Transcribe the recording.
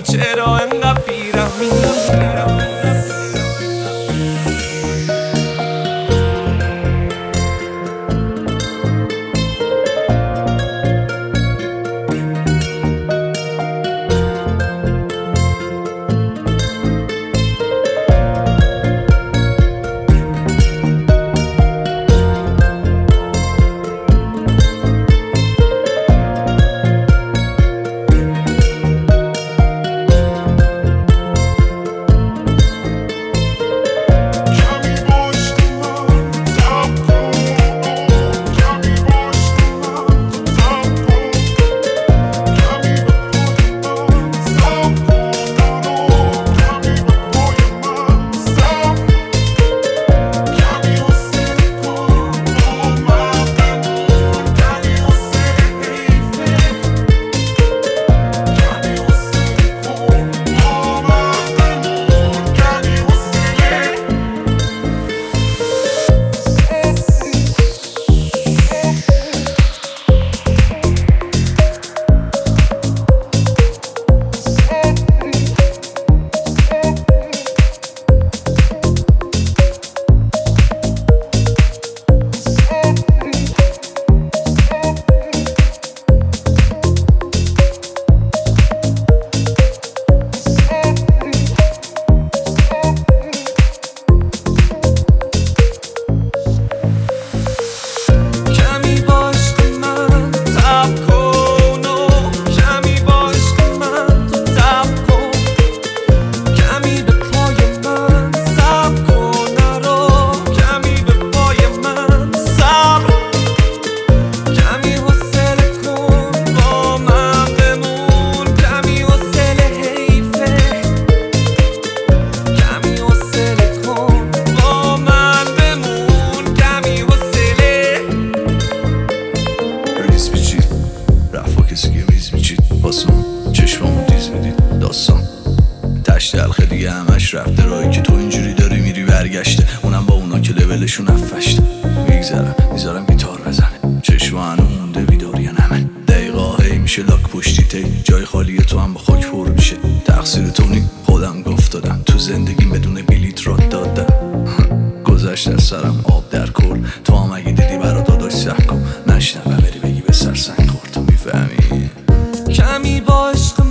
چرا انقدر بیرحمی. چشمامو دیز میدید داستان تشت الخه دیگه همش رفته، راهی که تو اینجوری داری میری برگشته، اونم با اونا که لولشون افشته. میذارم گیتار بزنه، چشم هنو مونده بیداری یا نمه، دقیقا هی میشه لاک پشتی تی، جای خالیه تو هم با خاک پر میشه. تقصیر تو نی، خودم گفت دادم تو زندگیم بدون بلیت راد دادم. گذشت از سرم آب در کل، تو هم اگه دیدی برا داداش سح کن، نشنوه بری بگی به سر سنگ خورد. تو میفهمی کمی با عشق